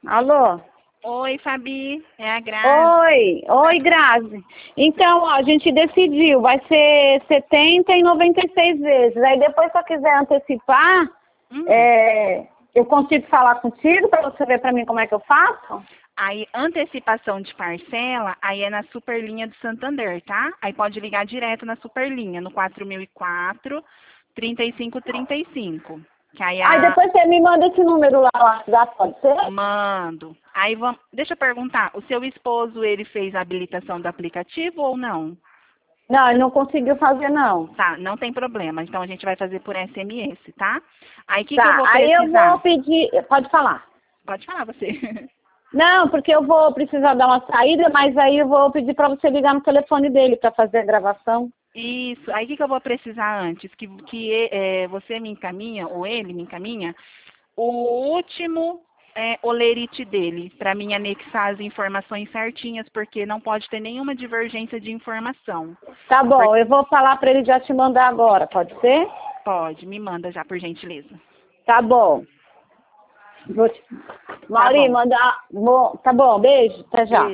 Alô? Oi, Fabi, é a Grazi. Oi, Grazi. Então, ó, a gente decidiu, vai ser 70 e 96 vezes. Aí depois, se eu quiser antecipar, eu consigo falar contigo para você ver para mim como é que eu faço? Aí, antecipação de parcela, aí é na Superlinha do Santander, tá? Aí pode ligar direto na Superlinha, no 4004-3535. Que aí Aí depois você me manda esse número lá no WhatsApp, pode ser? Mando. Aí vamos. Deixa eu perguntar, o seu esposo, ele fez a habilitação do aplicativo ou não? Não, ele não conseguiu fazer, não. Tá, não tem problema. Então a gente vai fazer por SMS, tá? Aí o que Tá, eu vou aí eu precisar? vou pedir... Pode falar. Pode falar você. Não, porque eu vou precisar dar uma saída, mas aí eu vou pedir para você ligar no telefone dele para fazer a gravação. Isso. Aí o que eu vou precisar antes? Que você me encaminha, ou ele me encaminha, o último olerite dele, para mim anexar as informações certinhas, porque não pode ter nenhuma divergência de informação. Tá bom, eu vou falar para ele já te mandar agora, pode ser? Pode, me manda já, por gentileza. Tá bom. Mauri, bom. mandar... Tá bom, beijo, até já. Beijo.